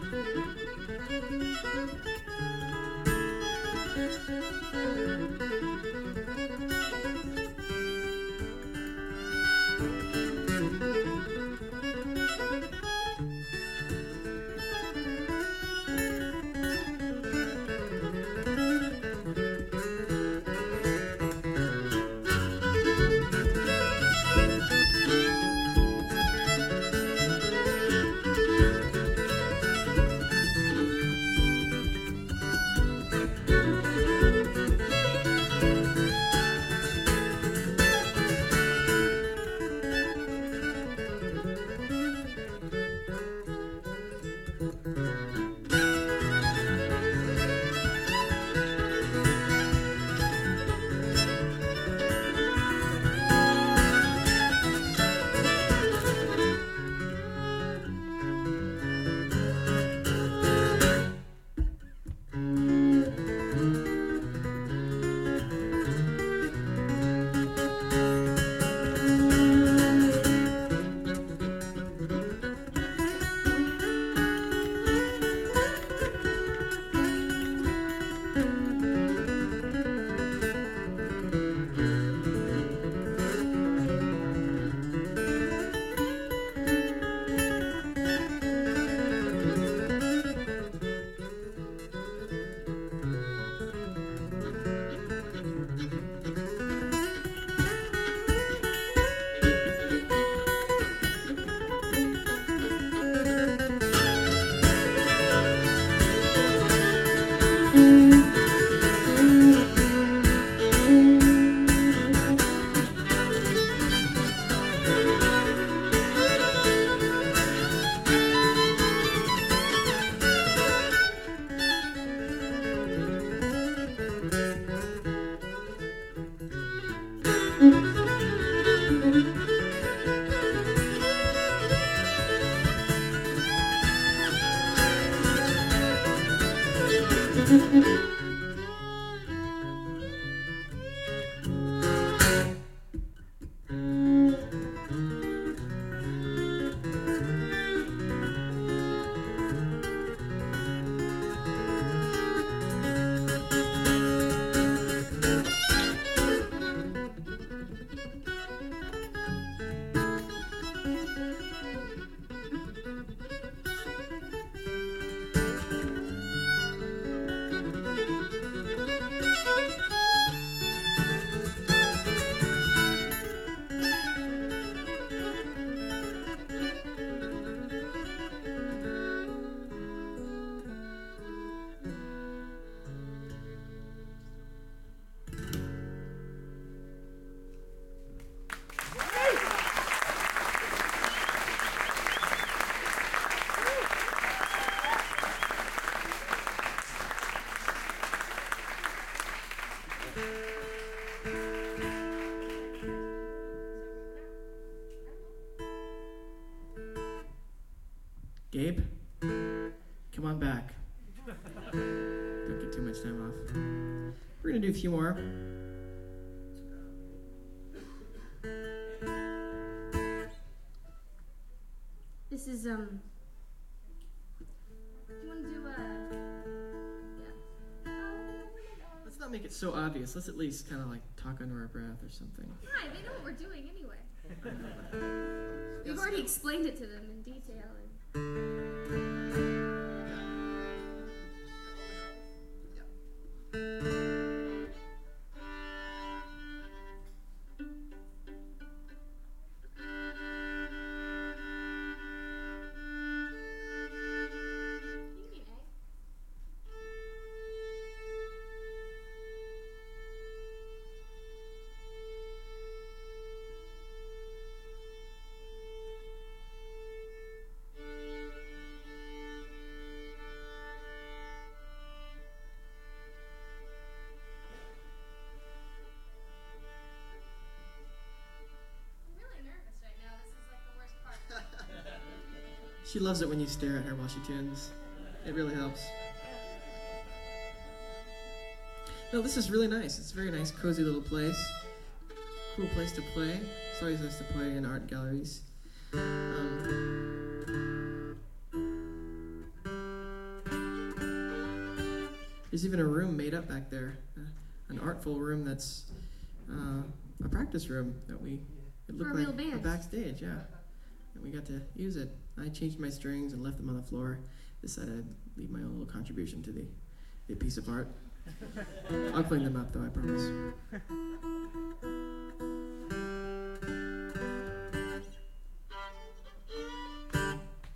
Gabe, come on back. Don't get too much time off. We're gonna do a few more. This is, do you want to do, yeah. Let's not make it so obvious. Let's at least kind of like talk under our breath or something. Hi, they know what we're doing anyway. We've already explained it to them in detail. She loves it when you stare at her while she tunes. It really helps. No, this is really nice. It's a very nice, cozy little place. Cool place to play. It's always nice to play in art galleries. There's even a room made up back there, an artful room that's a practice room that it looked like a backstage, yeah. And we got to use it. I changed my strings and left them on the floor. Decided I'd leave my own little contribution to the piece of art. I'll clean them up, though, I promise.